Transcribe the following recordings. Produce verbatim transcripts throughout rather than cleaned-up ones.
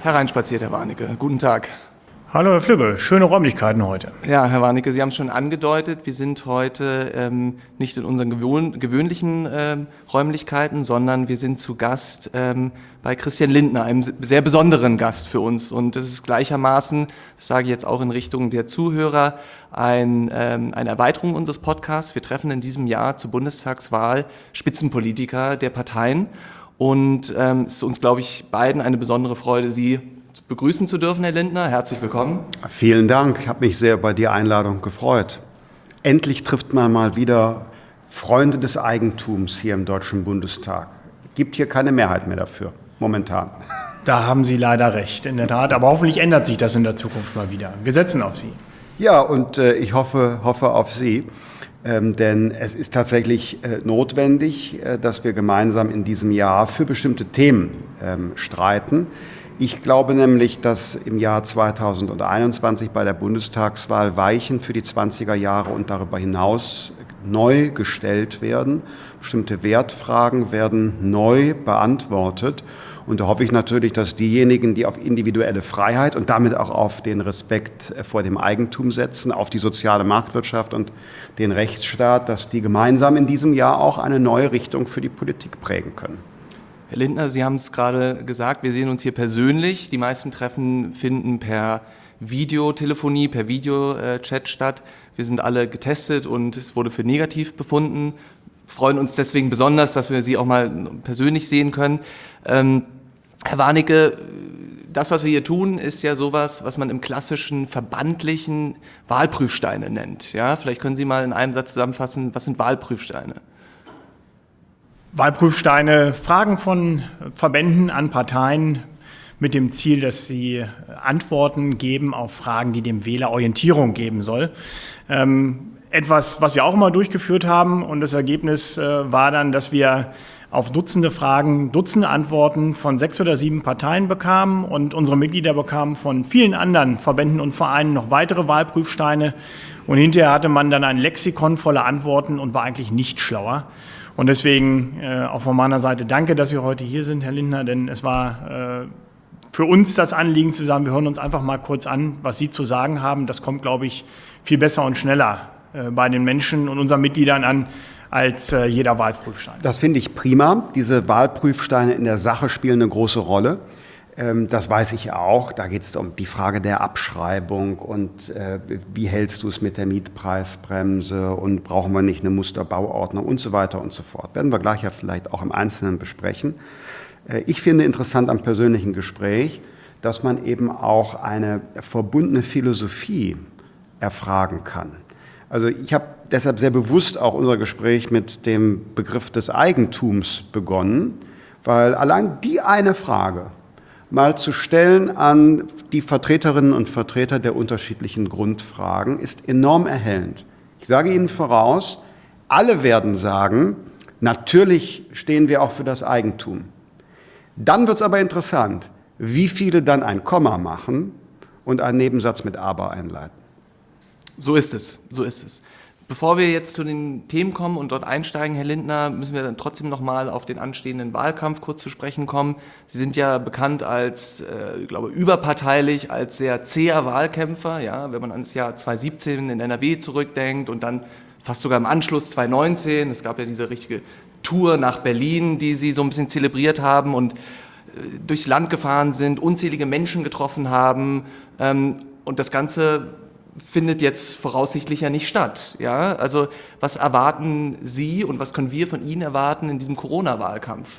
Hereinspaziert, Herr Warnecke. Guten Tag. Hallo Herr Flügge, schöne Räumlichkeiten heute. Ja, Herr Warnecke, Sie haben es schon angedeutet, wir sind heute ähm, nicht in unseren gewöhn gewöhnlichen ähm, Räumlichkeiten, sondern wir sind zu Gast ähm, bei Christian Lindner, einem sehr besonderen Gast für uns. Und das ist gleichermaßen, das sage ich jetzt auch in Richtung der Zuhörer, ein, ähm, eine Erweiterung unseres Podcasts. Wir treffen in diesem Jahr zur Bundestagswahl Spitzenpolitiker der Parteien. Und ähm, es ist uns, glaube ich, beiden eine besondere Freude, Sie begrüßen zu dürfen, Herr Lindner. Herzlich willkommen. Vielen Dank. Ich habe mich sehr über die Einladung gefreut. Endlich trifft man mal wieder Freunde des Eigentums hier im Deutschen Bundestag. Es gibt hier keine Mehrheit mehr dafür, momentan. Da haben Sie leider recht, in der Tat. Aber hoffentlich ändert sich das in der Zukunft mal wieder. Wir setzen auf Sie. Ja, und äh, ich hoffe, hoffe auf Sie. Ähm, denn es ist tatsächlich äh, notwendig, äh, dass wir gemeinsam in diesem Jahr für bestimmte Themen ähm, streiten. Ich glaube nämlich, dass im Jahr zweitausendeinundzwanzig bei der Bundestagswahl Weichen für die zwanziger Jahre und darüber hinaus neu gestellt werden. Bestimmte Wertfragen werden neu beantwortet. Und da hoffe ich natürlich, dass diejenigen, die auf individuelle Freiheit und damit auch auf den Respekt vor dem Eigentum setzen, auf die soziale Marktwirtschaft und den Rechtsstaat, dass die gemeinsam in diesem Jahr auch eine neue Richtung für die Politik prägen können. Herr Lindner, Sie haben es gerade gesagt, wir sehen uns hier persönlich. Die meisten Treffen finden per Videotelefonie, per Videochat statt. Wir sind alle getestet und es wurde für negativ befunden. Wir freuen uns deswegen besonders, dass wir Sie auch mal persönlich sehen können. Ähm, Herr Warnecke, das, was wir hier tun, ist ja sowas, was man im klassischen verbandlichen Wahlprüfsteine nennt. Ja, vielleicht können Sie mal in einem Satz zusammenfassen, was sind Wahlprüfsteine? Wahlprüfsteine, Fragen von Verbänden an Parteien mit dem Ziel, dass sie Antworten geben auf Fragen, die dem Wähler Orientierung geben soll. Ähm, etwas, was wir auch immer durchgeführt haben, und das Ergebnis äh, war dann, dass wir auf Dutzende Fragen, Dutzende Antworten von sechs oder sieben Parteien bekamen, und unsere Mitglieder bekamen von vielen anderen Verbänden und Vereinen noch weitere Wahlprüfsteine, und hinterher hatte man dann ein Lexikon voller Antworten und war eigentlich nicht schlauer. Und deswegen äh, auch von meiner Seite danke, dass Sie heute hier sind, Herr Lindner, denn es war äh, für uns das Anliegen zu sagen, wir hören uns einfach mal kurz an, was Sie zu sagen haben. Das kommt, glaube ich, viel besser und schneller äh, bei den Menschen und unseren Mitgliedern an, als äh, jeder Wahlprüfstein. Das finde ich prima. Diese Wahlprüfsteine in der Sache spielen eine große Rolle. Ähm, das weiß ich auch. Da geht es um die Frage der Abschreibung und äh, wie hältst du es mit der Mietpreisbremse und brauchen wir nicht eine Musterbauordnung und so weiter und so fort. Werden wir gleich ja vielleicht auch im Einzelnen besprechen. Äh, ich finde interessant am persönlichen Gespräch, dass man eben auch eine verbundene Philosophie erfragen kann. Also ich habe deshalb sehr bewusst auch unser Gespräch mit dem Begriff des Eigentums begonnen, weil allein die eine Frage mal zu stellen an die Vertreterinnen und Vertreter der unterschiedlichen Grundfragen ist enorm erhellend. Ich sage Ihnen voraus, alle werden sagen, natürlich stehen wir auch für das Eigentum. Dann wird es aber interessant, wie viele dann ein Komma machen und einen Nebensatz mit aber einleiten. So ist es, so ist es. Bevor wir jetzt zu den Themen kommen und dort einsteigen, Herr Lindner, müssen wir dann trotzdem noch mal auf den anstehenden Wahlkampf kurz zu sprechen kommen. Sie sind ja bekannt als, äh, ich glaube, überparteilich, als sehr zäher Wahlkämpfer. Ja, wenn man an das Jahr zweitausendsiebzehn in N R W zurückdenkt und dann fast sogar im Anschluss zweitausendneunzehn. Es gab ja diese richtige Tour nach Berlin, die Sie so ein bisschen zelebriert haben und äh, durchs Land gefahren sind, unzählige Menschen getroffen haben ähm, und das Ganze findet jetzt voraussichtlich ja nicht statt. Ja? Also was erwarten Sie und was können wir von Ihnen erwarten in diesem Corona-Wahlkampf?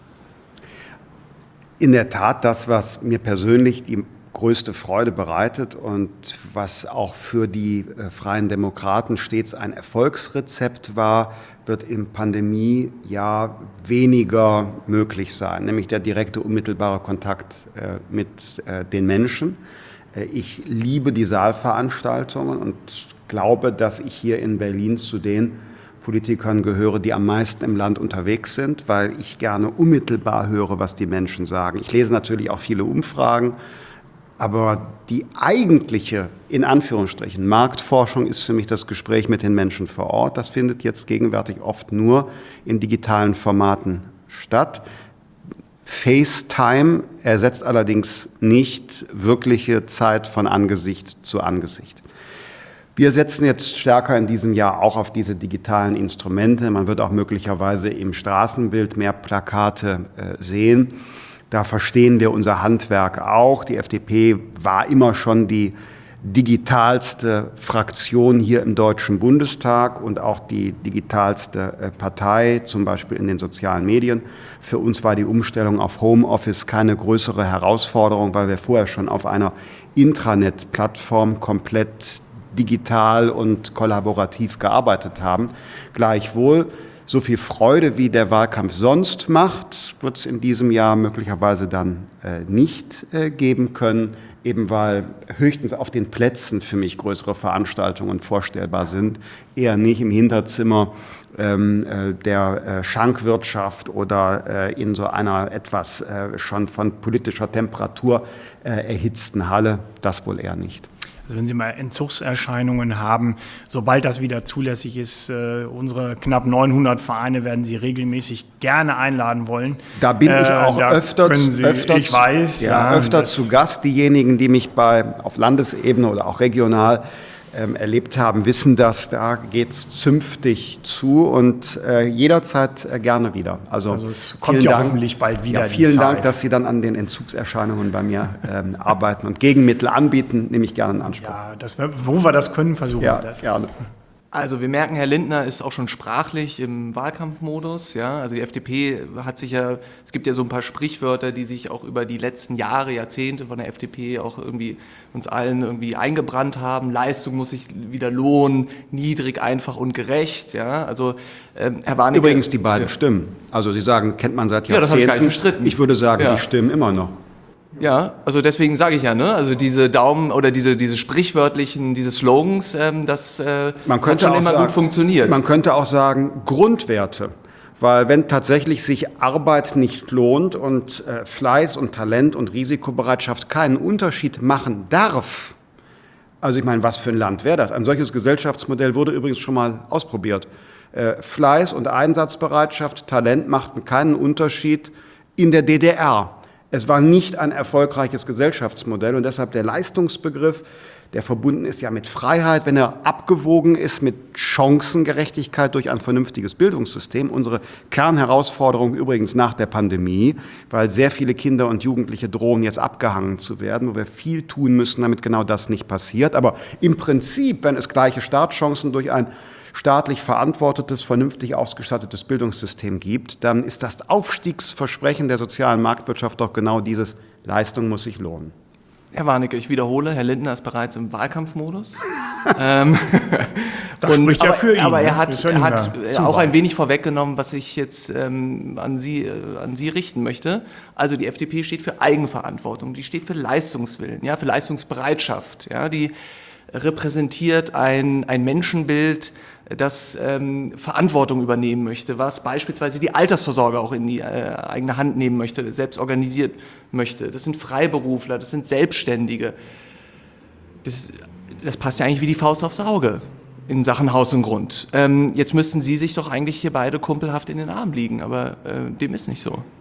In der Tat das, was mir persönlich die größte Freude bereitet und was auch für die äh, Freien Demokraten stets ein Erfolgsrezept war, wird im Pandemiejahr weniger möglich sein, nämlich der direkte, unmittelbare Kontakt äh, mit äh, den Menschen. Ich liebe die Saalveranstaltungen und glaube, dass ich hier in Berlin zu den Politikern gehöre, die am meisten im Land unterwegs sind, weil ich gerne unmittelbar höre, was die Menschen sagen. Ich lese natürlich auch viele Umfragen, aber die eigentliche, in Anführungsstrichen, Marktforschung ist für mich das Gespräch mit den Menschen vor Ort. Das findet jetzt gegenwärtig oft nur in digitalen Formaten statt. FaceTime ersetzt allerdings nicht wirkliche Zeit von Angesicht zu Angesicht. Wir setzen jetzt stärker in diesem Jahr auch auf diese digitalen Instrumente. Man wird auch möglicherweise im Straßenbild mehr Plakate äh, sehen. Da verstehen wir unser Handwerk auch. Die F D P war immer schon die digitalste Fraktion hier im Deutschen Bundestag und auch die digitalste äh, Partei, zum Beispiel in den sozialen Medien. Für uns war die Umstellung auf Homeoffice keine größere Herausforderung, weil wir vorher schon auf einer Intranet-Plattform komplett digital und kollaborativ gearbeitet haben. Gleichwohl, so viel Freude, wie der Wahlkampf sonst macht, wird es in diesem Jahr möglicherweise dann äh, nicht äh, geben können, eben weil höchstens auf den Plätzen für mich größere Veranstaltungen vorstellbar sind, eher nicht im Hinterzimmer ähm, äh, der äh, Schankwirtschaft oder äh, in so einer etwas äh, schon von politischer Temperatur äh, erhitzten Halle, das wohl eher nicht. Also wenn Sie mal Entzugserscheinungen haben, sobald das wieder zulässig ist, äh, unsere knapp neunhundert Vereine werden Sie regelmäßig gerne einladen wollen. Da bin ich auch äh, öfter, Sie, öfter, ich weiß, ja, ja, öfter zu Gast. Diejenigen, die mich bei, auf Landesebene oder auch regional ähm, erlebt haben, wissen das. Da geht es zünftig zu und äh, jederzeit äh, gerne wieder. Also, also es kommt ja Dank, hoffentlich bald wieder. Ja, vielen die Dank, Zeit. dass Sie dann an den Entzugserscheinungen bei mir ähm, arbeiten und Gegenmittel anbieten, nehme ich gerne in Anspruch. Ja, das, wo wir das können, versuchen ja, wir das. Gerne. Also wir merken, Herr Lindner ist auch schon sprachlich im Wahlkampfmodus. Ja? Also die F D P hat sich ja, es gibt ja so ein paar Sprichwörter, die sich auch über die letzten Jahre, Jahrzehnte von der F D P auch irgendwie uns allen irgendwie eingebrannt haben. Leistung muss sich wieder lohnen, niedrig, einfach und gerecht. Ja? Also ähm, Herr Warnecke, Übrigens die beiden ja. Stimmen. Also Sie sagen, kennt man seit Jahrzehnten. Ja, das habe ich gar nicht bestritten. Ich würde sagen, ja. die stimmen immer noch. Ja, also deswegen sage ich ja, ne, also diese Daumen oder diese, diese sprichwörtlichen, diese Slogans, ähm, das äh, man könnte hat schon immer sagen, gut funktioniert. Man könnte auch sagen Grundwerte, weil wenn tatsächlich sich Arbeit nicht lohnt und äh, Fleiß und Talent und Risikobereitschaft keinen Unterschied machen darf, also ich meine, was für ein Land wäre das? Ein solches Gesellschaftsmodell wurde übrigens schon mal ausprobiert. Äh, Fleiß und Einsatzbereitschaft, Talent machten keinen Unterschied in der D D R. Es war nicht ein erfolgreiches Gesellschaftsmodell und deshalb der Leistungsbegriff, der verbunden ist ja mit Freiheit, wenn er abgewogen ist mit Chancengerechtigkeit durch ein vernünftiges Bildungssystem. Unsere Kernherausforderung übrigens nach der Pandemie, weil sehr viele Kinder und Jugendliche drohen jetzt abgehangen zu werden, wo wir viel tun müssen, damit genau das nicht passiert. Aber im Prinzip, wenn es gleiche Startchancen durch ein staatlich verantwortetes, vernünftig ausgestattetes Bildungssystem gibt, dann ist das Aufstiegsversprechen der sozialen Marktwirtschaft doch genau dieses: Leistung muss sich lohnen. Herr Warnecke, ich wiederhole, Herr Lindner ist bereits im Wahlkampfmodus. ähm, das und, spricht ja aber, für ihn. Aber er hat, er hat auch ein Zuwahl. wenig vorweggenommen, was ich jetzt ähm, an, Sie, äh, an Sie richten möchte. Also die F D P steht für Eigenverantwortung, die steht für Leistungswillen, ja, für Leistungsbereitschaft. Ja, die repräsentiert ein, ein Menschenbild, das ähm, Verantwortung übernehmen möchte, was beispielsweise die Altersvorsorge auch in die äh, eigene Hand nehmen möchte, selbst organisiert möchte. Das sind Freiberufler, das sind Selbstständige. Das, das passt ja eigentlich wie die Faust aufs Auge in Sachen Haus und Grund. Ähm, jetzt müssten Sie sich doch eigentlich hier beide kumpelhaft in den Arm liegen, aber äh, dem ist nicht so.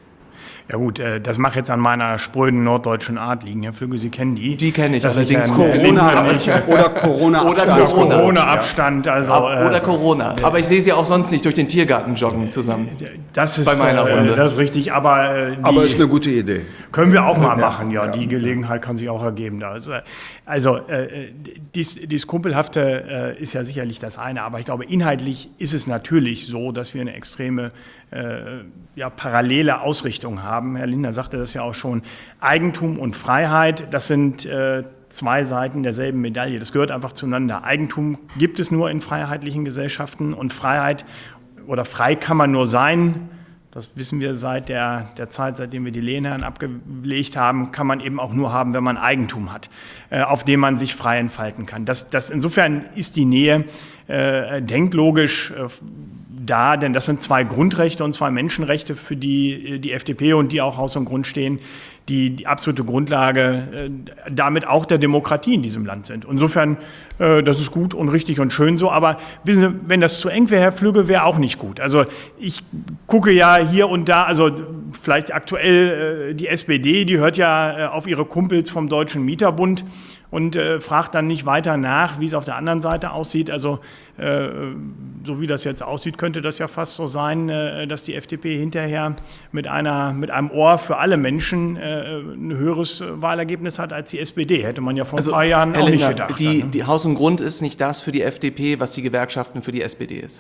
Ja gut, äh, das mag jetzt an meiner spröden norddeutschen Art liegen. Herr Flügge, Sie kennen die. Die kenne ich, Dass allerdings ich Corona nicht, oder Corona Oder Abstand. Corona. Corona-Abstand. Also, Ab, oder äh, Corona. Aber ich sehe Sie auch sonst nicht durch den Tiergarten joggen zusammen. Das ist, Bei meiner äh, Runde. das ist richtig, aber äh, die Aber ist eine gute Idee. können wir auch mal machen. Ja, die Gelegenheit kann sich auch ergeben. Da. Also, also äh, dies, dies Kumpelhafte äh, ist ja sicherlich das eine, aber ich glaube, inhaltlich ist es natürlich so, dass wir eine extreme äh, ja, parallele Ausrichtung haben. Herr Lindner sagte das ja auch schon. Eigentum und Freiheit, das sind äh, zwei Seiten derselben Medaille. Das gehört einfach zueinander. Eigentum gibt es nur in freiheitlichen Gesellschaften und Freiheit oder frei kann man nur sein. Das wissen wir seit der, der Zeit, seitdem wir die Lehnherren abgelegt haben, kann man eben auch nur haben, wenn man Eigentum hat, äh, auf dem man sich frei entfalten kann. Das, das, insofern ist die Nähe äh, denklogisch äh, da, denn das sind zwei Grundrechte und zwei Menschenrechte, für die die F D P und die auch Haus und Grund stehen, die die absolute Grundlage äh, damit auch der Demokratie in diesem Land sind. Insofern, äh, das ist gut und richtig und schön so, aber wissen Sie, wenn das zu eng wäre, Herr Flügge, wäre auch nicht gut. Also ich gucke ja hier und da, also vielleicht aktuell äh, die S P D, die hört ja äh, auf ihre Kumpels vom Deutschen Mieterbund und äh, fragt dann nicht weiter nach, wie es auf der anderen Seite aussieht. Also äh, so wie das jetzt aussieht, könnte das ja fast so sein, äh, dass die F D P hinterher mit einer mit einem Ohr für alle Menschen äh, ein höheres Wahlergebnis hat als die S P D. Hätte man ja vor also, ein paar Jahren Herr auch Lindner, nicht gedacht. Die, dann, ne? die Haus und Grund ist nicht das für die F D P, was die Gewerkschaften für die S P D ist.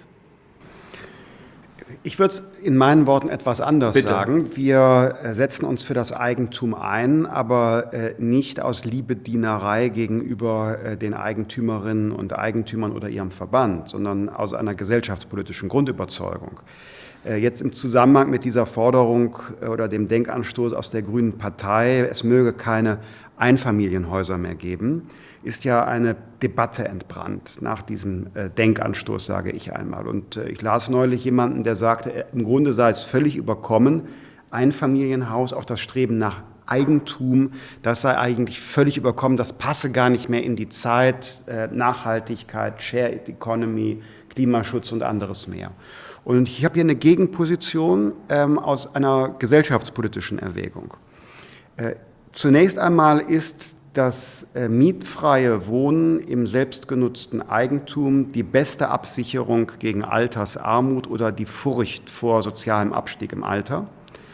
Ich würde es in meinen Worten etwas anders Bitte. sagen. Wir setzen uns für das Eigentum ein, aber äh, nicht aus Liebedienerei gegenüber äh, den Eigentümerinnen und Eigentümern oder ihrem Verband, sondern aus einer gesellschaftspolitischen Grundüberzeugung. Äh, jetzt im Zusammenhang mit dieser Forderung äh, oder dem Denkanstoß aus der Grünen Partei, es möge keine Einfamilienhäuser mehr geben, ist ja eine Debatte entbrannt nach diesem äh, Denkanstoß, sage ich einmal. Und äh, ich las neulich jemanden, der sagte, äh, im Grunde sei es völlig überkommen, Einfamilienhaus, auch das Streben nach Eigentum, das sei eigentlich völlig überkommen, das passe gar nicht mehr in die Zeit, äh, Nachhaltigkeit, Shared Economy, Klimaschutz und anderes mehr. Und ich habe hier eine Gegenposition ähm, aus einer gesellschaftspolitischen Erwägung. Äh, zunächst einmal ist das äh, mietfreie Wohnen im selbstgenutzten Eigentum die beste Absicherung gegen Altersarmut oder die Furcht vor sozialem Abstieg im Alter.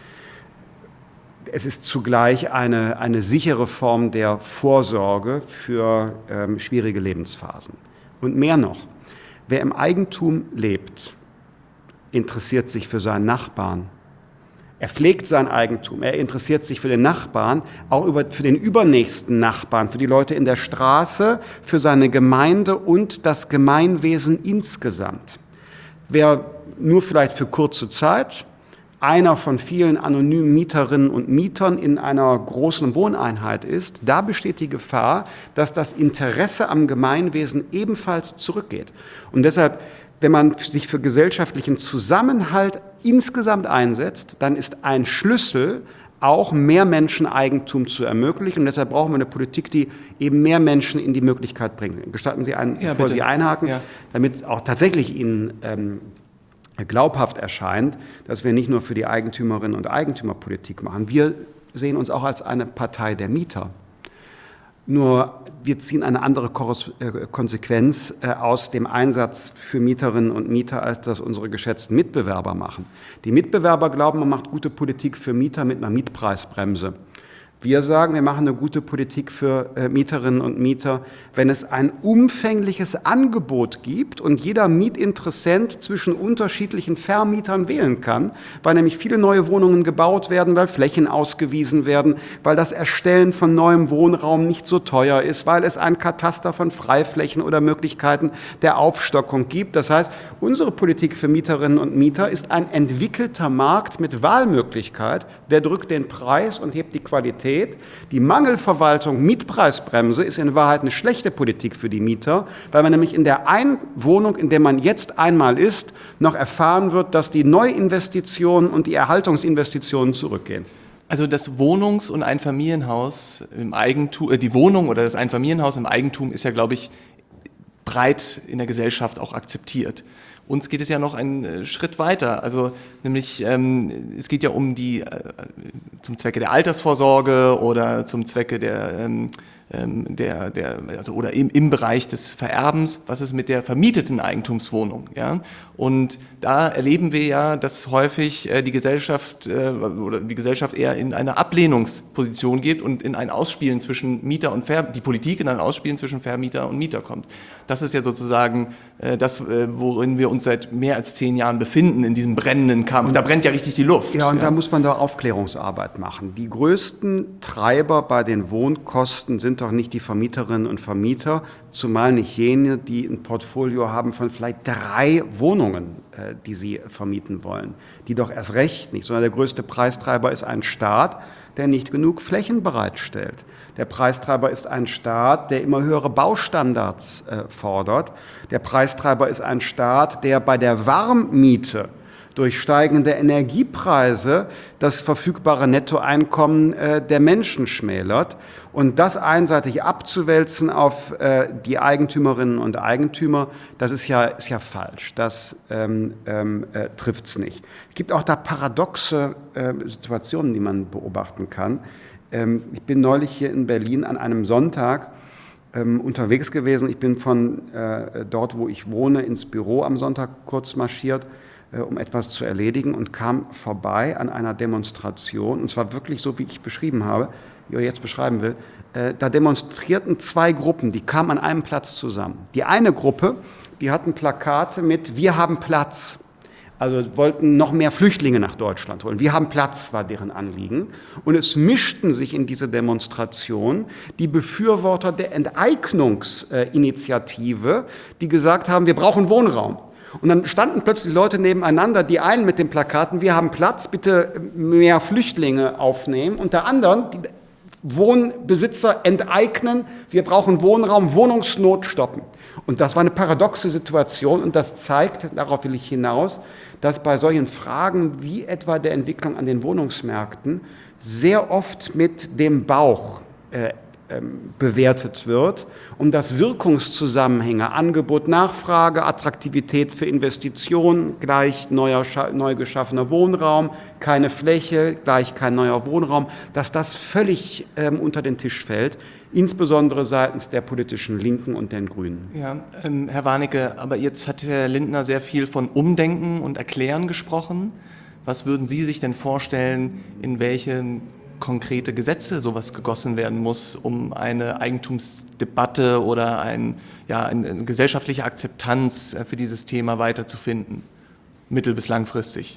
Es ist zugleich eine, eine sichere Form der Vorsorge für ähm, schwierige Lebensphasen. Und mehr noch, wer im Eigentum lebt, interessiert sich für seinen Nachbarn. Er pflegt sein Eigentum, er interessiert sich für den Nachbarn, auch über, für den übernächsten Nachbarn, für die Leute in der Straße, für seine Gemeinde und das Gemeinwesen insgesamt. Wer nur vielleicht für kurze Zeit einer von vielen anonymen Mieterinnen und Mietern in einer großen Wohneinheit ist, da besteht die Gefahr, dass das Interesse am Gemeinwesen ebenfalls zurückgeht. Und deshalb, wenn man sich für gesellschaftlichen Zusammenhalt insgesamt einsetzt, dann ist ein Schlüssel, auch mehr Menschen Eigentum zu ermöglichen. Und deshalb brauchen wir eine Politik, die eben mehr Menschen in die Möglichkeit bringt. Gestatten Sie einen, ja, bevor bitte. Sie einhaken, ja. damit auch tatsächlich Ihnen ähm, glaubhaft erscheint, dass wir nicht nur für die Eigentümerinnen und Eigentümer Politik machen. Wir sehen uns auch als eine Partei der Mieter. Nur wir ziehen eine andere Konsequenz aus dem Einsatz für Mieterinnen und Mieter, als das unsere geschätzten Mitbewerber machen. Die Mitbewerber glauben, man macht gute Politik für Mieter mit einer Mietpreisbremse. Wir sagen, wir machen eine gute Politik für äh, Mieterinnen und Mieter, wenn es ein umfängliches Angebot gibt und jeder Mietinteressent zwischen unterschiedlichen Vermietern wählen kann, weil nämlich viele neue Wohnungen gebaut werden, weil Flächen ausgewiesen werden, weil das Erstellen von neuem Wohnraum nicht so teuer ist, weil es ein Kataster von Freiflächen oder Möglichkeiten der Aufstockung gibt. Das heißt, unsere Politik für Mieterinnen und Mieter ist ein entwickelter Markt mit Wahlmöglichkeit, der drückt den Preis und hebt die Qualität. Die Mangelverwaltung Mietpreisbremse ist in Wahrheit eine schlechte Politik für die Mieter, weil man nämlich in der einen Wohnung, in der man jetzt einmal ist, noch erfahren wird, dass die Neuinvestitionen und die Erhaltungsinvestitionen zurückgehen. Also das Wohnungs- und Einfamilienhaus im Eigentum, äh, die Wohnung oder das Einfamilienhaus im Eigentum ist ja, glaube ich, breit in der Gesellschaft auch akzeptiert. Uns geht es ja noch einen Schritt weiter, also nämlich ähm, es geht ja um die äh, zum Zwecke der Altersvorsorge oder zum Zwecke der ähm, der, der also oder im, im Bereich des Vererbens, was ist mit der vermieteten Eigentumswohnung, ja? Und da erleben wir ja, dass häufig äh, die Gesellschaft äh, oder die Gesellschaft eher in eine Ablehnungsposition geht und in ein Ausspielen zwischen Mieter und Ver die Politik in ein Ausspielen zwischen Vermieter und Mieter kommt. Das ist ja sozusagen äh, das, äh, worin wir uns seit mehr als zehn Jahren befinden, in diesem brennenden Kampf. Da brennt ja richtig die Luft. Ja, und ja. da muss man da Aufklärungsarbeit machen. Die größten Treiber bei den Wohnkosten sind doch nicht die Vermieterinnen und Vermieter, zumal nicht jene, die ein Portfolio haben von vielleicht drei Wohnungen, äh, die sie vermieten wollen. Die doch erst recht nicht, sondern der größte Preistreiber ist ein Staat, der nicht genug Flächen bereitstellt. Der Preistreiber ist ein Staat, der immer höhere Baustandards äh, fordert. Der Preistreiber ist ein Staat, der bei der Warmmiete durch steigende Energiepreise das verfügbare Nettoeinkommen äh, der Menschen schmälert. Und das einseitig abzuwälzen auf äh, die Eigentümerinnen und Eigentümer, das ist ja, ist ja falsch. Das ähm, ähm, äh, trifft es nicht. Es gibt auch da paradoxe äh, Situationen, die man beobachten kann. Ähm, ich bin neulich hier in Berlin an einem Sonntag ähm, unterwegs gewesen. Ich bin von äh, dort, wo ich wohne, ins Büro am Sonntag kurz marschiert, äh, um etwas zu erledigen und kam vorbei an einer Demonstration. Und zwar wirklich so, wie ich beschrieben habe, die ich jetzt beschreiben will. Äh, da demonstrierten zwei Gruppen, die kamen an einem Platz zusammen. Die eine Gruppe, die hatten Plakate mit „Wir haben Platz". Also wollten noch mehr Flüchtlinge nach Deutschland holen. Wir haben Platz, war deren Anliegen. Und es mischten sich in diese Demonstration die Befürworter der Enteignungsinitiative, die gesagt haben, wir brauchen Wohnraum. Und dann standen plötzlich Leute nebeneinander, die einen mit den Plakaten, wir haben Platz, bitte mehr Flüchtlinge aufnehmen. Und der anderen, die Wohnbesitzer enteignen, wir brauchen Wohnraum, Wohnungsnot stoppen. Und das war eine paradoxe Situation und das zeigt, darauf will ich hinaus, dass bei solchen Fragen wie etwa der Entwicklung an den Wohnungsmärkten sehr oft mit dem Bauch äh, ähm, bewertet wird, um dass Wirkungszusammenhänge, Angebot, Nachfrage, Attraktivität für Investitionen gleich neuer, neu geschaffener Wohnraum, keine Fläche gleich kein neuer Wohnraum, dass das völlig ähm, unter den Tisch fällt, insbesondere seitens der politischen Linken und den Grünen. Ja, ähm, Herr Warnecke, aber jetzt hat Herr Lindner sehr viel von Umdenken und Erklären gesprochen. Was würden Sie sich denn vorstellen, in welche konkrete Gesetze sowas gegossen werden muss, um eine Eigentumsdebatte oder ein, ja, eine gesellschaftliche Akzeptanz für dieses Thema weiterzufinden, mittel- bis langfristig?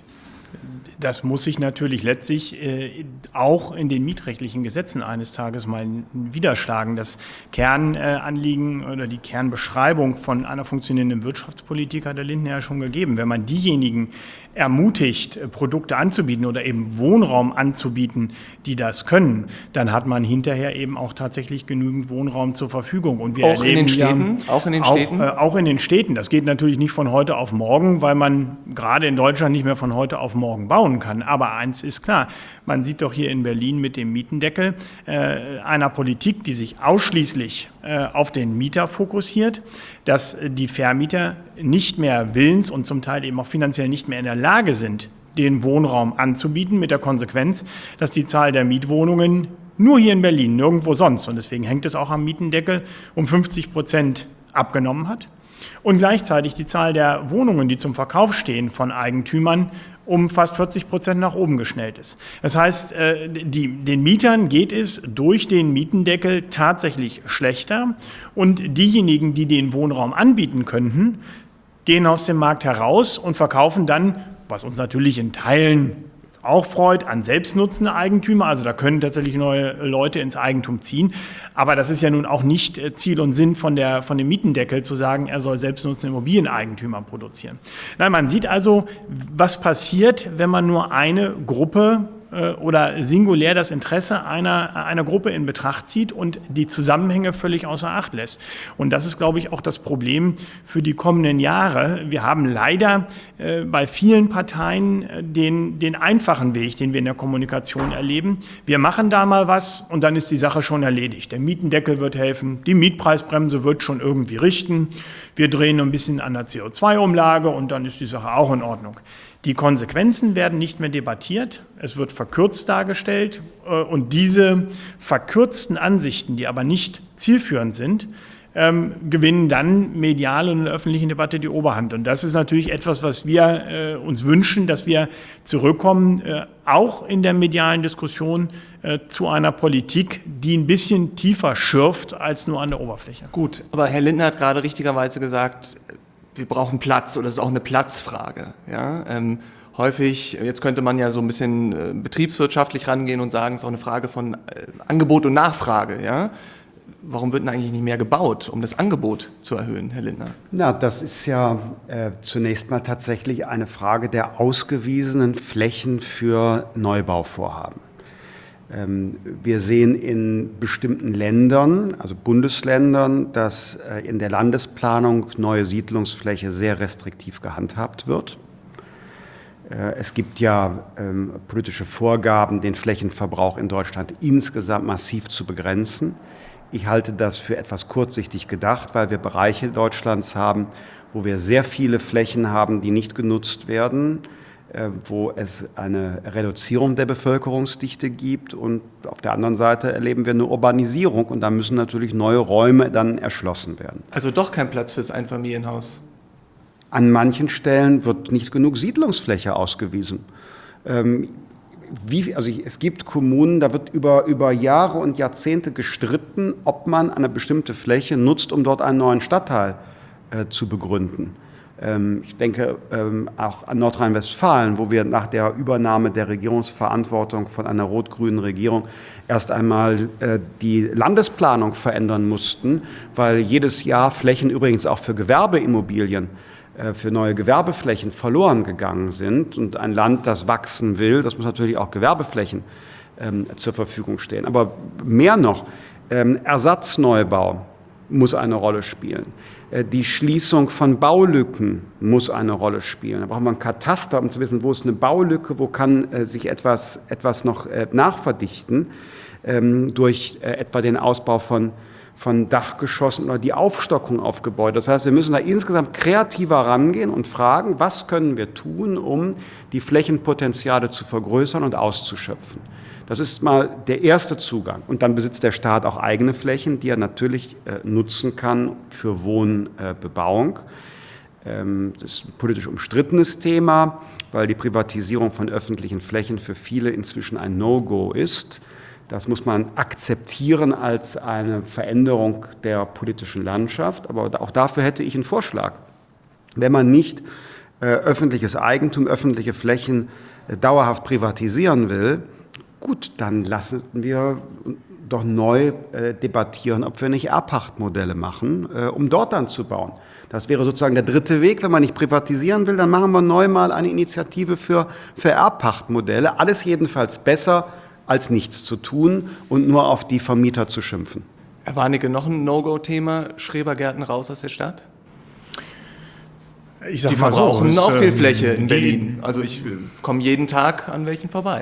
Das muss sich natürlich letztlich äh, auch in den mietrechtlichen Gesetzen eines Tages mal niederschlagen. Das Kernanliegen äh, oder die Kernbeschreibung von einer funktionierenden Wirtschaftspolitik hat der Lindner ja schon gegeben. Wenn man diejenigen ermutigt, Produkte anzubieten oder eben Wohnraum anzubieten, die das können, dann hat man hinterher eben auch tatsächlich genügend Wohnraum zur Verfügung. Und wir auch in den Städten? Ja, auch in den auch, Städten? Äh, auch in den Städten. Das geht natürlich nicht von heute auf morgen, weil man gerade in Deutschland nicht mehr von heute auf morgen bauen kann. Aber eins ist klar, man sieht doch hier in Berlin mit dem Mietendeckel äh, einer Politik, die sich ausschließlich äh, auf den Mieter fokussiert, dass die Vermieter nicht mehr willens und zum Teil eben auch finanziell nicht mehr in der Lage sind, den Wohnraum anzubieten, mit der Konsequenz, dass die Zahl der Mietwohnungen nur hier in Berlin, nirgendwo sonst, und deswegen hängt es auch am Mietendeckel, um fünfzig Prozent abgenommen hat. Und gleichzeitig die Zahl der Wohnungen, die zum Verkauf stehen von Eigentümern, um fast vierzig Prozent nach oben geschnellt ist. Das heißt, die, den Mietern geht es durch den Mietendeckel tatsächlich schlechter und diejenigen, die den Wohnraum anbieten könnten, gehen aus dem Markt heraus und verkaufen dann, was uns natürlich in Teilen auch freut, an selbstnutzende Eigentümer. Also da können tatsächlich neue Leute ins Eigentum ziehen. Aber das ist ja nun auch nicht Ziel und Sinn von, der, von dem Mietendeckel, zu sagen, er soll selbstnutzende Immobilieneigentümer produzieren. Nein, man sieht also, was passiert, wenn man nur eine Gruppe oder singulär das Interesse einer, einer Gruppe in Betracht zieht und die Zusammenhänge völlig außer Acht lässt. Und das ist, glaube ich, auch das Problem für die kommenden Jahre. Wir haben leider äh, bei vielen Parteien den, den einfachen Weg, den wir in der Kommunikation erleben. Wir machen da mal was und dann ist die Sache schon erledigt. Der Mietendeckel wird helfen, die Mietpreisbremse wird schon irgendwie richten. Wir drehen ein bisschen an der C O zwei Umlage und dann ist die Sache auch in Ordnung. Die Konsequenzen werden nicht mehr debattiert, es wird verkürzt dargestellt und diese verkürzten Ansichten, die aber nicht zielführend sind, ähm, gewinnen dann medial und in der öffentlichen Debatte die Oberhand. Und das ist natürlich etwas, was wir äh, uns wünschen, dass wir zurückkommen, äh, auch in der medialen Diskussion äh, zu einer Politik, die ein bisschen tiefer schürft als nur an der Oberfläche. Gut, aber Herr Lindner hat gerade richtigerweise gesagt, wir brauchen Platz oder es ist auch eine Platzfrage. Ja? Ähm, häufig, jetzt könnte man ja so ein bisschen äh, betriebswirtschaftlich rangehen und sagen, es ist auch eine Frage von äh, Angebot und Nachfrage. Ja? Warum wird denn eigentlich nicht mehr gebaut, um das Angebot zu erhöhen, Herr Lindner? Na, das ist ja äh, zunächst mal tatsächlich eine Frage der ausgewiesenen Flächen für Neubauvorhaben. Ähm, wir sehen in bestimmten Ländern, also Bundesländern, dass äh, in der Landesplanung neue Siedlungsfläche sehr restriktiv gehandhabt wird. Es gibt ja ähm, politische Vorgaben, den Flächenverbrauch in Deutschland insgesamt massiv zu begrenzen. Ich halte das für etwas kurzsichtig gedacht, weil wir Bereiche Deutschlands haben, wo wir sehr viele Flächen haben, die nicht genutzt werden, äh, wo es eine Reduzierung der Bevölkerungsdichte gibt. Und auf der anderen Seite erleben wir eine Urbanisierung und da müssen natürlich neue Räume dann erschlossen werden. Also doch kein Platz fürs Einfamilienhaus? An manchen Stellen wird nicht genug Siedlungsfläche ausgewiesen. Ähm, wie, also es gibt Kommunen, da wird über, über Jahre und Jahrzehnte gestritten, ob man eine bestimmte Fläche nutzt, um dort einen neuen Stadtteil äh, zu begründen. Ähm, ich denke ähm, auch an Nordrhein-Westfalen, wo wir nach der Übernahme der Regierungsverantwortung von einer rot-grünen Regierung erst einmal äh, die Landesplanung verändern mussten, weil jedes Jahr Flächen übrigens auch für Gewerbeimmobilien für neue Gewerbeflächen verloren gegangen sind. Und ein Land, das wachsen will, das muss natürlich auch Gewerbeflächen ähm, zur Verfügung stehen. Aber mehr noch, ähm, Ersatzneubau muss eine Rolle spielen. Äh, die Schließung von Baulücken muss eine Rolle spielen. Da braucht man ein Kataster, um zu wissen, wo ist eine Baulücke, wo kann äh, sich etwas, etwas noch äh, nachverdichten ähm, durch äh, etwa den Ausbau von von Dachgeschossen oder die Aufstockung auf Gebäude. Das heißt, wir müssen da insgesamt kreativer rangehen und fragen, was können wir tun, um die Flächenpotenziale zu vergrößern und auszuschöpfen. Das ist mal der erste Zugang. Und dann besitzt der Staat auch eigene Flächen, die er natürlich äh, nutzen kann für Wohnbebauung. Ähm, das ist ein politisch umstrittenes Thema, weil die Privatisierung von öffentlichen Flächen für viele inzwischen ein No-Go ist. Das muss man akzeptieren als eine Veränderung der politischen Landschaft. Aber auch dafür hätte ich einen Vorschlag. Wenn man nicht äh, öffentliches Eigentum, öffentliche Flächen äh, dauerhaft privatisieren will, gut, dann lassen wir doch neu äh, debattieren, ob wir nicht Erbpachtmodelle machen, äh, um dort dann zu bauen. Das wäre sozusagen der dritte Weg. Wenn man nicht privatisieren will, dann machen wir neu mal eine Initiative für, für Erbpachtmodelle. Alles jedenfalls besser, als nichts zu tun und nur auf die Vermieter zu schimpfen. Herr Warnecke, noch ein No-Go-Thema, Schrebergärten raus aus der Stadt? Ich sag die mal verbrauchen so, auch es, viel ähm, Fläche in Berlin. Berlin. Also ich komme jeden Tag an welchen vorbei.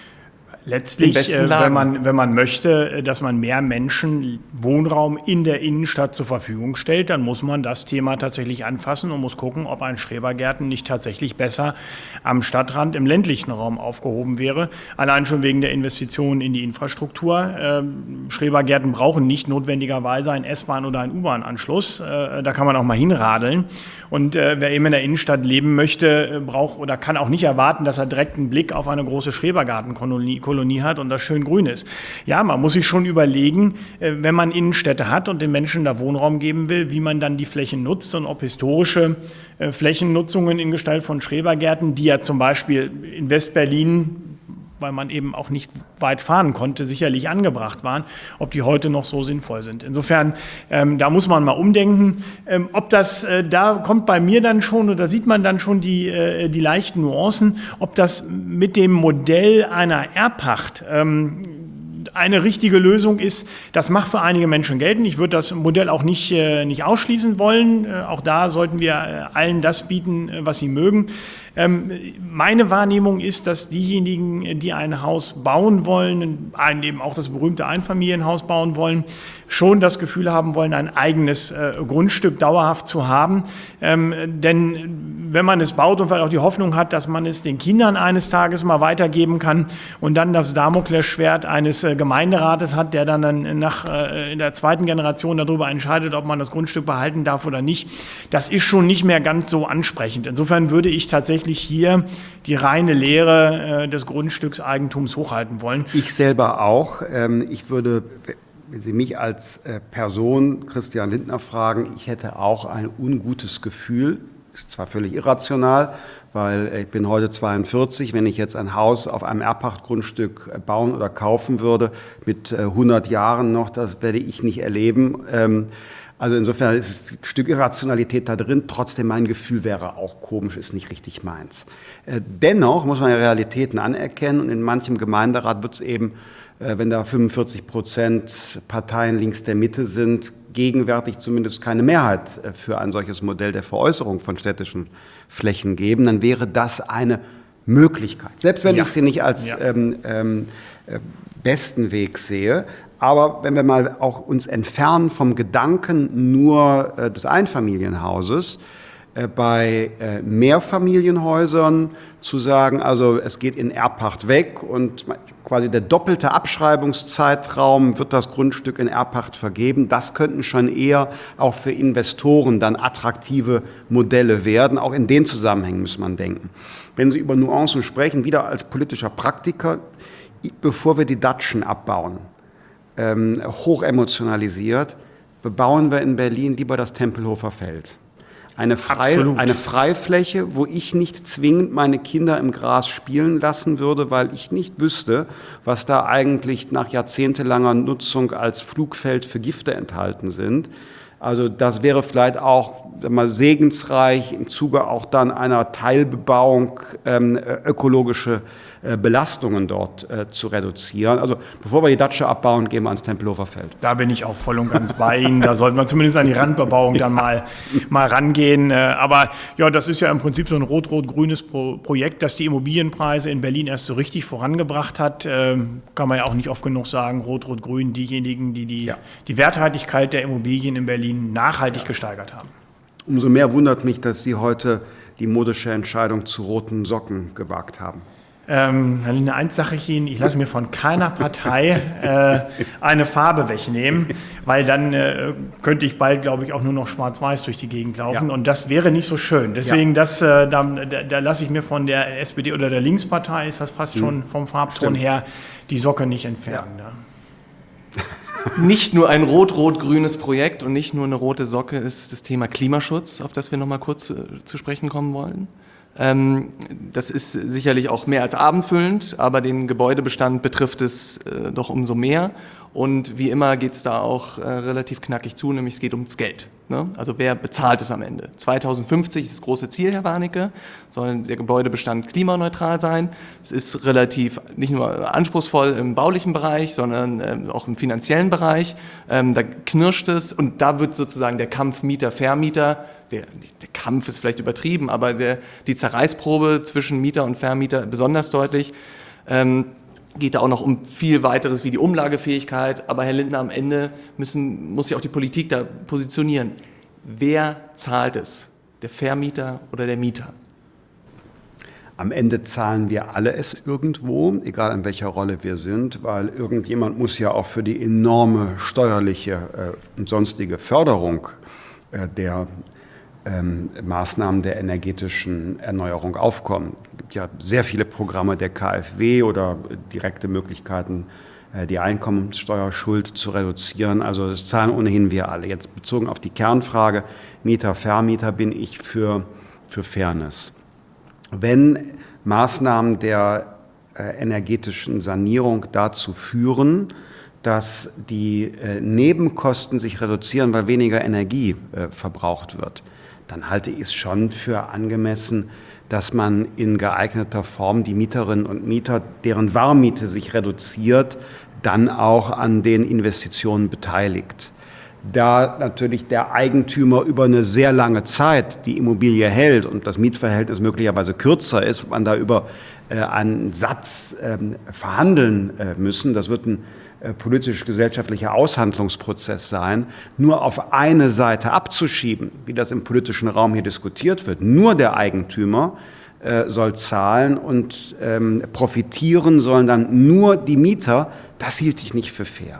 Letztlich, äh, wenn man, wenn man möchte, dass man mehr Menschen Wohnraum in der Innenstadt zur Verfügung stellt, dann muss man das Thema tatsächlich anfassen und muss gucken, ob ein Schrebergärten nicht tatsächlich besser am Stadtrand im ländlichen Raum aufgehoben wäre. Allein schon wegen der Investitionen in die Infrastruktur. Ähm, Schrebergärten brauchen nicht notwendigerweise einen S-Bahn- oder einen U-Bahn-Anschluss. Äh, da kann man auch mal hinradeln. Und äh, wer eben in der Innenstadt leben möchte, braucht oder kann auch nicht erwarten, dass er direkt einen Blick auf eine große Schrebergartenkolonie Kolonie hat und das schön grün ist. Ja, man muss sich schon überlegen, wenn man Innenstädte hat und den Menschen da Wohnraum geben will, wie man dann die Flächen nutzt und ob historische Flächennutzungen in Gestalt von Schrebergärten, die ja zum Beispiel in Westberlin, weil man eben auch nicht weit fahren konnte, sicherlich angebracht waren, ob die heute noch so sinnvoll sind. Insofern, ähm, da muss man mal umdenken. Ähm, ob das, äh, da kommt bei mir dann schon, oder sieht man dann schon die, äh, die leichten Nuancen, ob das mit dem Modell einer Erbpacht ähm, eine richtige Lösung ist, das macht für einige Menschen gelten. Ich würde das Modell auch nicht, äh, nicht ausschließen wollen. Äh, auch da sollten wir äh, allen das bieten, äh, was sie mögen. Ähm, meine Wahrnehmung ist, dass diejenigen, die ein Haus bauen wollen, ein, eben auch das berühmte Einfamilienhaus bauen wollen, schon das Gefühl haben wollen, ein eigenes äh, Grundstück dauerhaft zu haben. Ähm, denn wenn man es baut und vielleicht auch die Hoffnung hat, dass man es den Kindern eines Tages mal weitergeben kann und dann das Damoklesschwert eines äh, Gemeinderates hat, der dann, dann nach, äh, in der zweiten Generation darüber entscheidet, ob man das Grundstück behalten darf oder nicht, das ist schon nicht mehr ganz so ansprechend. Insofern würde ich tatsächlich hier die reine Lehre äh, des Grundstückseigentums hochhalten wollen. Ich selber auch. Ähm, ich würde, wenn Sie mich als äh, Person, Christian Lindner, fragen, ich hätte auch ein ungutes Gefühl. Ist zwar völlig irrational, weil ich bin heute zweiundvierzig, wenn ich jetzt ein Haus auf einem Erbpachtgrundstück bauen oder kaufen würde, mit äh, hundert Jahren noch, das werde ich nicht erleben. Ähm, Also insofern ist es ein Stück Irrationalität da drin. Trotzdem, mein Gefühl wäre auch komisch, ist nicht richtig meins. Dennoch muss man ja Realitäten anerkennen. Und in manchem Gemeinderat wird es eben, wenn da fünfundvierzig Prozent Parteien links der Mitte sind, gegenwärtig zumindest keine Mehrheit für ein solches Modell der Veräußerung von städtischen Flächen geben. Dann wäre das eine Möglichkeit. Selbst wenn Ja. ich sie nicht als Ja. ähm, ähm, äh, besten Weg sehe. Aber wenn wir mal auch uns entfernen vom Gedanken nur äh, des Einfamilienhauses, äh, bei äh, Mehrfamilienhäusern zu sagen, also es geht in Erbpacht weg und quasi der doppelte Abschreibungszeitraum wird das Grundstück in Erbpacht vergeben, das könnten schon eher auch für Investoren dann attraktive Modelle werden. Auch in den Zusammenhängen muss man denken. Wenn Sie über Nuancen sprechen, wieder als politischer Praktiker, bevor wir die Datschen abbauen, ähm, hoch emotionalisiert, bebauen wir in Berlin lieber das Tempelhofer Feld. Eine, Frei, eine Freifläche, wo ich nicht zwingend meine Kinder im Gras spielen lassen würde, weil ich nicht wüsste, was da eigentlich nach jahrzehntelanger Nutzung als Flugfeld für Gifte enthalten sind. Also das wäre vielleicht auch mal segensreich im Zuge auch dann einer Teilbebauung ähm, ökologische äh, Belastungen dort äh, zu reduzieren. Also bevor wir die Datsche abbauen, gehen wir ans Tempelhofer Feld. Da bin ich auch voll und ganz bei Ihnen. Da sollte man zumindest an die Randbebauung dann mal, mal rangehen. Aber ja, das ist ja im Prinzip so ein rot-rot-grünes Pro- Projekt, das die Immobilienpreise in Berlin erst so richtig vorangebracht hat. Ähm, kann man ja auch nicht oft genug sagen, rot-rot-grün, diejenigen, die die, Ja. die Werthaltigkeit der Immobilien in Berlin nachhaltig ja. gesteigert haben. Umso mehr wundert mich, dass Sie heute die modische Entscheidung zu roten Socken gewagt haben. Ähm, Herr Lindner, eins sage ich Ihnen, ich lasse mir von keiner Partei äh, eine Farbe wegnehmen, weil dann äh, könnte ich bald, glaube ich, auch nur noch schwarz-weiß durch die Gegend laufen Ja. und das wäre nicht so schön. Deswegen, Ja. das, äh, da, da, da lasse ich mir von der S P D oder der Linkspartei, ist das fast schon vom Farbton Stimmt. her, die Socke nicht entfernen. Ja. Nicht nur ein rot-rot-grünes Projekt und nicht nur eine rote Socke ist das Thema Klimaschutz, auf das wir noch mal kurz zu, zu sprechen kommen wollen. Ähm, das ist sicherlich auch mehr als abendfüllend, aber den Gebäudebestand betrifft es äh, doch umso mehr. Und wie immer geht es da auch äh, relativ knackig zu, nämlich es geht ums Geld. Ne? Also wer bezahlt es am Ende? zweitausendfünfzig ist das große Ziel, Herr Warnecke, soll der Gebäudebestand klimaneutral sein. Es ist relativ nicht nur anspruchsvoll im baulichen Bereich, sondern ähm, auch im finanziellen Bereich. Ähm, da knirscht es und da wird sozusagen der Kampf Mieter-Vermieter, der, der Kampf ist vielleicht übertrieben, aber der, die Zerreißprobe zwischen Mieter und Vermieter besonders deutlich. Ähm, geht da auch noch um viel weiteres wie die Umlagefähigkeit. Aber Herr Lindner, am Ende müssen, muss sich auch die Politik da positionieren. Wer zahlt es? Der Vermieter oder der Mieter? Am Ende zahlen wir alle es irgendwo, egal in welcher Rolle wir sind, weil irgendjemand muss ja auch für die enorme steuerliche äh, und sonstige Förderung äh, der Ähm, Maßnahmen der energetischen Erneuerung aufkommen. Es gibt ja sehr viele Programme der K f W oder direkte Möglichkeiten, äh, die Einkommenssteuerschuld zu reduzieren. Also das zahlen ohnehin wir alle. Jetzt bezogen auf die Kernfrage Mieter, Vermieter bin ich für, für Fairness. Wenn Maßnahmen der äh, energetischen Sanierung dazu führen, dass die äh, Nebenkosten sich reduzieren, weil weniger Energie äh, verbraucht wird, dann halte ich es schon für angemessen, dass man in geeigneter Form die Mieterinnen und Mieter, deren Warmmiete sich reduziert, dann auch an den Investitionen beteiligt. Da natürlich der Eigentümer über eine sehr lange Zeit die Immobilie hält und das Mietverhältnis möglicherweise kürzer ist, man da über äh, einen Satz äh, verhandeln äh, müssen, das wird ein politisch-gesellschaftlicher Aushandlungsprozess sein, nur auf eine Seite abzuschieben, wie das im politischen Raum hier diskutiert wird. Nur der Eigentümer äh, soll zahlen und ähm, profitieren sollen dann nur die Mieter. Das hielt ich nicht für fair.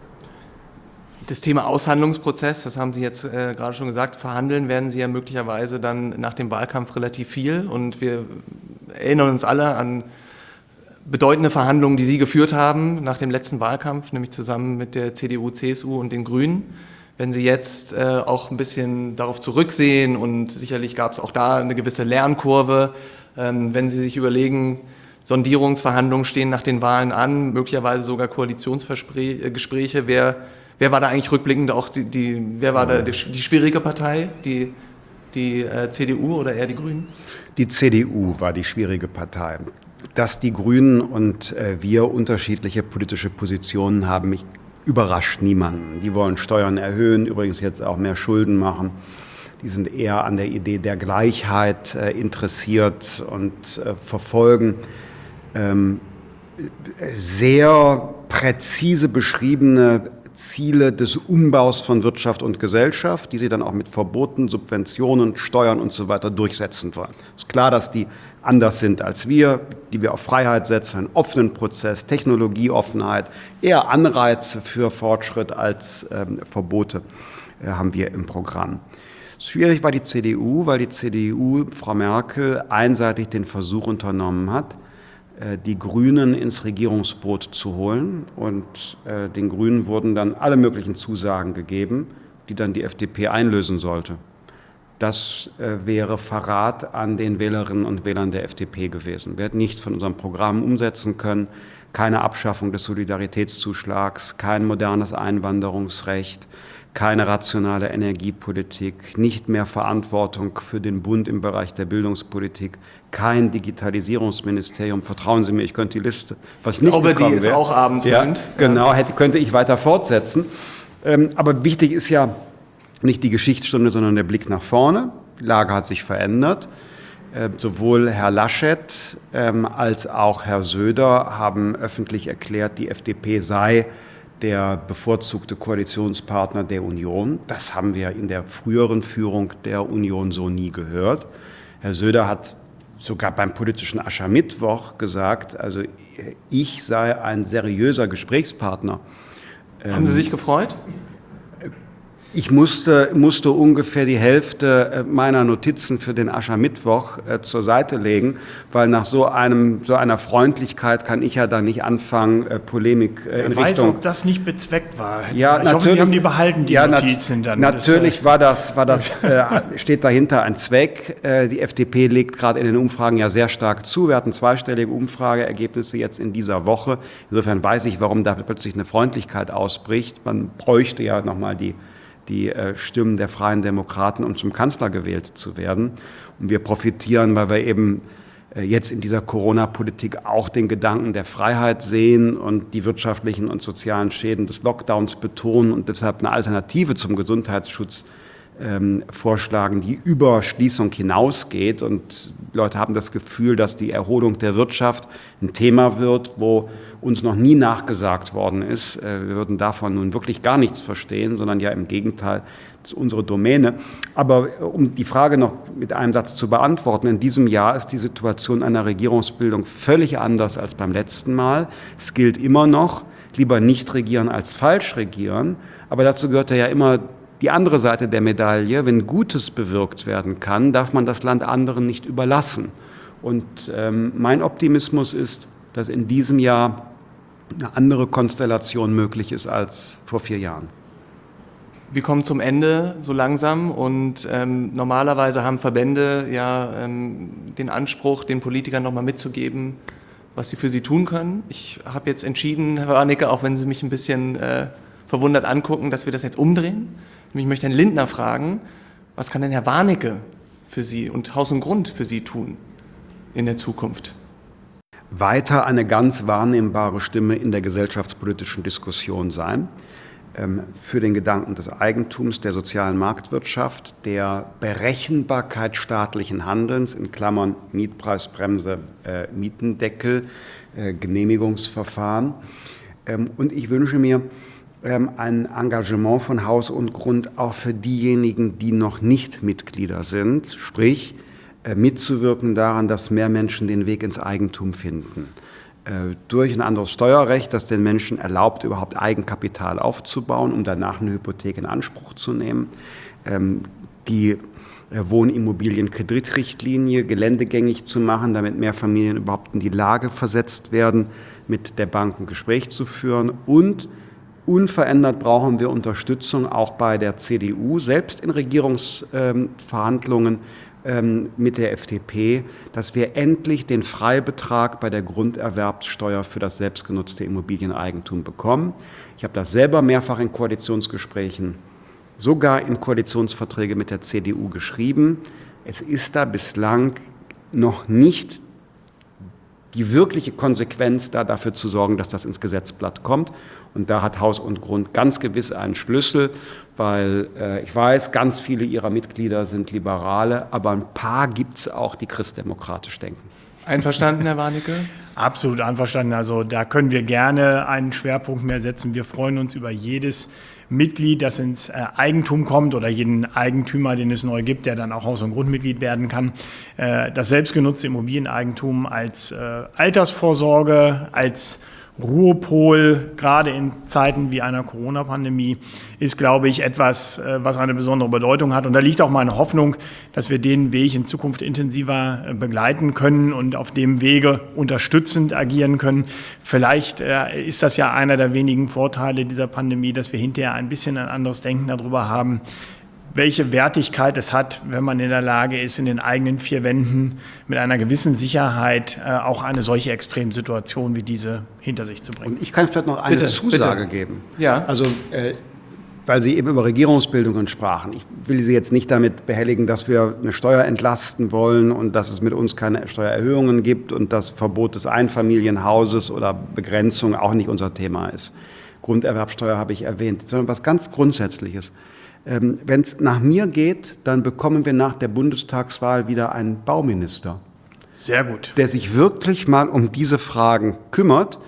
Das Thema Aushandlungsprozess, das haben Sie jetzt äh, gerade schon gesagt, verhandeln werden Sie ja möglicherweise dann nach dem Wahlkampf relativ viel. Und wir erinnern uns alle an bedeutende Verhandlungen, die Sie geführt haben nach dem letzten Wahlkampf, nämlich zusammen mit der C D U, C S U und den Grünen. Wenn Sie jetzt äh, auch ein bisschen darauf zurücksehen und sicherlich gab es auch da eine gewisse Lernkurve, ähm, wenn Sie sich überlegen, Sondierungsverhandlungen stehen nach den Wahlen an, möglicherweise sogar Koalitionsgespräche, wer, wer war da eigentlich rückblickend auch die, die wer war da die, die schwierige Partei, die, die äh, C D U oder eher die Grünen? Die C D U war die schwierige Partei. Dass die Grünen und äh, wir unterschiedliche politische Positionen haben, mich überrascht niemanden. Die wollen Steuern erhöhen, übrigens jetzt auch mehr Schulden machen. die sind eher an der Idee der Gleichheit äh, interessiert und äh, verfolgen ähm, sehr präzise beschriebene Ziele des Umbaus von Wirtschaft und Gesellschaft, die sie dann auch mit Verboten, Subventionen, Steuern und so weiter durchsetzen wollen. Es ist klar, dass die anders sind als wir, die wir auf Freiheit setzen, einen offenen Prozess, Technologieoffenheit, eher Anreize für Fortschritt als ähm, Verbote äh, haben wir im Programm. Schwierig war die C D U, weil die C D U, Frau Merkel, einseitig den Versuch unternommen hat, die Grünen ins Regierungsboot zu holen. Und äh, den Grünen wurden dann alle möglichen Zusagen gegeben, die dann die F D P einlösen sollte. Das äh, wäre Verrat an den Wählerinnen und Wählern der F D P gewesen. Wir hätten nichts von unserem Programm umsetzen können, keine Abschaffung des Solidaritätszuschlags, kein modernes Einwanderungsrecht, keine rationale Energiepolitik, nicht mehr Verantwortung für den Bund im Bereich der Bildungspolitik, kein Digitalisierungsministerium. Vertrauen Sie mir, ich könnte die Liste, was nicht gekommen wäre. Aber die ist auch abendfüllend. Ja, genau, hätte, könnte ich weiter fortsetzen. Ähm, aber wichtig ist ja nicht die Geschichtsstunde, sondern der Blick nach vorne. Die Lage hat sich verändert. Äh, sowohl Herr Laschet ähm, als auch Herr Söder haben öffentlich erklärt, die F D P sei der bevorzugte Koalitionspartner der Union. Das haben wir in der früheren Führung der Union so nie gehört. Herr Söder hat sogar beim politischen Aschermittwoch gesagt, also ich sei ein seriöser Gesprächspartner. Haben Sie sich gefreut? Ich musste, musste ungefähr die Hälfte meiner Notizen für den Aschermittwoch äh, zur Seite legen, weil nach so, einem, so einer Freundlichkeit kann ich ja dann nicht anfangen, äh, Polemik äh, in Wer weiß, Richtung... ob das nicht bezweckt war. Ja, ich hoffe, Sie haben die behalten, die ja, Notizen dann. Natürlich war das, war das äh, steht dahinter ein Zweck. Äh, die F D P legt gerade in den Umfragen ja sehr stark zu. Wir hatten zweistellige Umfrageergebnisse jetzt in dieser Woche. Insofern weiß ich, warum da plötzlich eine Freundlichkeit ausbricht. Man bräuchte ja nochmal die die Stimmen der Freien Demokraten, um zum Kanzler gewählt zu werden. Und wir profitieren, weil wir eben jetzt in dieser Corona-Politik auch den Gedanken der Freiheit sehen und die wirtschaftlichen und sozialen Schäden des Lockdowns betonen und deshalb eine Alternative zum Gesundheitsschutz ähm, vorschlagen, die über Schließung hinausgeht. Und Leute haben das Gefühl, dass die Erholung der Wirtschaft ein Thema wird, wo uns noch nie nachgesagt worden ist. Wir würden davon nun wirklich gar nichts verstehen, sondern ja im Gegenteil, das ist unsere Domäne. Aber um die Frage noch mit einem Satz zu beantworten, in diesem Jahr ist die Situation einer Regierungsbildung völlig anders als beim letzten Mal. Es gilt immer noch, lieber nicht regieren als falsch regieren. Aber dazu gehört ja immer die andere Seite der Medaille. Wenn Gutes bewirkt werden kann, darf man das Land anderen nicht überlassen. Und ähm, mein Optimismus ist, dass in diesem Jahr eine andere Konstellation möglich ist als vor vier Jahren. Wir kommen zum Ende so langsam und ähm, normalerweise haben Verbände ja ähm, den Anspruch, den Politikern nochmal mitzugeben, was sie für sie tun können. Ich habe jetzt entschieden, Herr Warnecke, auch wenn Sie mich ein bisschen äh, verwundert angucken, dass wir das jetzt umdrehen. Ich möchte Herrn Lindner fragen, was kann denn Herr Warnecke für Sie und Haus und Grund für Sie tun in der Zukunft? Weiter eine ganz wahrnehmbare Stimme in der gesellschaftspolitischen Diskussion sein, ähm, für den Gedanken des Eigentums, der sozialen Marktwirtschaft, der Berechenbarkeit staatlichen Handelns, in Klammern Mietpreisbremse, äh, Mietendeckel, äh, Genehmigungsverfahren. Ähm, und ich wünsche mir ähm, ein Engagement von Haus und Grund auch für diejenigen, die noch nicht Mitglieder sind, sprich mitzuwirken daran, dass mehr Menschen den Weg ins Eigentum finden. Äh, durch ein anderes Steuerrecht, das den Menschen erlaubt, überhaupt Eigenkapital aufzubauen, um danach eine Hypothek in Anspruch zu nehmen. Ähm, die äh, Wohnimmobilienkreditrichtlinie geländegängig zu machen, damit mehr Familien überhaupt in die Lage versetzt werden, mit der Bank ein Gespräch zu führen. Und unverändert brauchen wir Unterstützung auch bei der C D U, selbst in Regierungsverhandlungen, ähm, mit der F D P, dass wir endlich den Freibetrag bei der Grunderwerbssteuer für das selbstgenutzte Immobilieneigentum bekommen. Ich habe das selber mehrfach in Koalitionsgesprächen, sogar in Koalitionsverträge mit der C D U geschrieben. Es ist da bislang noch nicht die wirkliche Konsequenz da dafür zu sorgen, dass das ins Gesetzblatt kommt. Und da hat Haus und Grund ganz gewiss einen Schlüssel, weil äh, ich weiß, ganz viele ihrer Mitglieder sind Liberale, aber ein paar gibt es auch, die christdemokratisch denken. Einverstanden, Herr Warnecke? Absolut einverstanden. Also da können wir gerne einen Schwerpunkt mehr setzen. Wir freuen uns über jedes Mitglied, das ins Eigentum kommt oder jeden Eigentümer, den es neu gibt, der dann auch Haus- und Grundmitglied werden kann. Das selbstgenutzte Immobilieneigentum als Altersvorsorge, als Ruhepol, gerade in Zeiten wie einer Corona-Pandemie, ist, glaube ich, etwas, was eine besondere Bedeutung hat. Und da liegt auch meine Hoffnung, dass wir den Weg in Zukunft intensiver begleiten können und auf dem Wege unterstützend agieren können. Vielleicht ist das ja einer der wenigen Vorteile dieser Pandemie, dass wir hinterher ein bisschen ein anderes Denken darüber haben, welche Wertigkeit es hat, wenn man in der Lage ist, in den eigenen vier Wänden mit einer gewissen Sicherheit äh, auch eine solche Extremsituation wie diese hinter sich zu bringen. Und ich kann vielleicht noch eine bitte, Zusage bitte. geben. Ja. Also, äh, weil Sie eben über Regierungsbildungen sprachen. Ich will Sie jetzt nicht damit behelligen, dass wir eine Steuer entlasten wollen und dass es mit uns keine Steuererhöhungen gibt und das Verbot des Einfamilienhauses oder Begrenzung auch nicht unser Thema ist. Grunderwerbsteuer habe ich erwähnt, sondern was ganz Grundsätzliches. Wenn es nach mir geht, dann bekommen wir nach der Bundestagswahl wieder einen Bauminister. Sehr gut. Der sich wirklich mal um diese Fragen kümmert.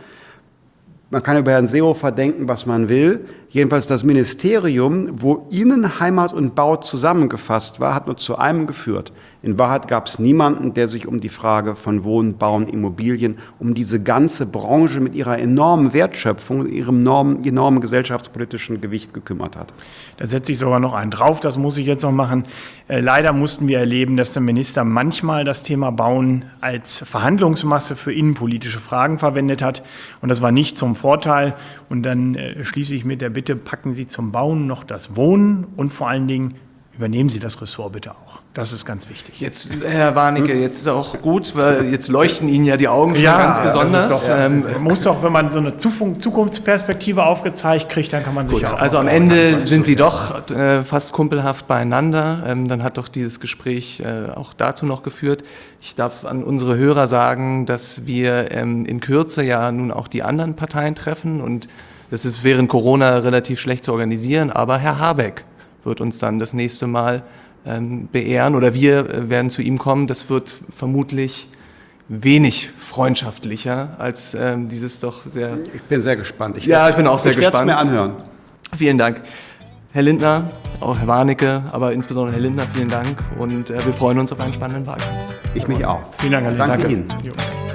Man kann über Herrn Seehofer denken, was man will. Jedenfalls das Ministerium, wo Innen, Heimat und Bau zusammengefasst war, hat nur zu einem geführt. In Wahrheit gab es niemanden, der sich um die Frage von Wohnen, Bauen, Immobilien, um diese ganze Branche mit ihrer enormen Wertschöpfung und ihrem enormen, enormen gesellschaftspolitischen Gewicht gekümmert hat. Da setze ich sogar noch einen drauf, das muss ich jetzt noch machen. Äh, leider mussten wir erleben, dass der Minister manchmal das Thema Bauen als Verhandlungsmasse für innenpolitische Fragen verwendet hat. Und das war nicht zum Vorteil. Und dann äh, schließe ich mit der Bitte, packen Sie zum Bauen noch das Wohnen und vor allen Dingen übernehmen Sie das Ressort bitte auch. Das ist ganz wichtig. Jetzt, Herr Warnecke, jetzt ist auch gut, weil jetzt leuchten Ihnen ja die Augen schon ja, ganz besonders. Doch, ähm, man muss doch, wenn man so eine Zukunftsperspektive aufgezeigt kriegt, dann kann man sich gut, ja auch... Also am Ende sind Sie doch äh, fast kumpelhaft beieinander. Ähm, dann hat doch dieses Gespräch äh, auch dazu noch geführt. Ich darf an unsere Hörer sagen, dass wir ähm, in Kürze ja nun auch die anderen Parteien treffen und das ist während Corona relativ schlecht zu organisieren, aber Herr Habeck wird uns dann das nächste Mal ähm, beehren oder wir äh, werden zu ihm kommen. Das wird vermutlich wenig freundschaftlicher als ähm, dieses doch sehr... Ich bin sehr gespannt. Ich ja, ich bin auch sehr ich gespannt. Ich werde es mir anhören. Vielen Dank. Herr Lindner, auch Herr Warnecke, aber insbesondere Herr Lindner, vielen Dank und äh, wir freuen uns auf einen spannenden Wahlkampf. Ich mich auch. Vielen Dank, Herr Lindner. Danke Danke Ihnen. Jo.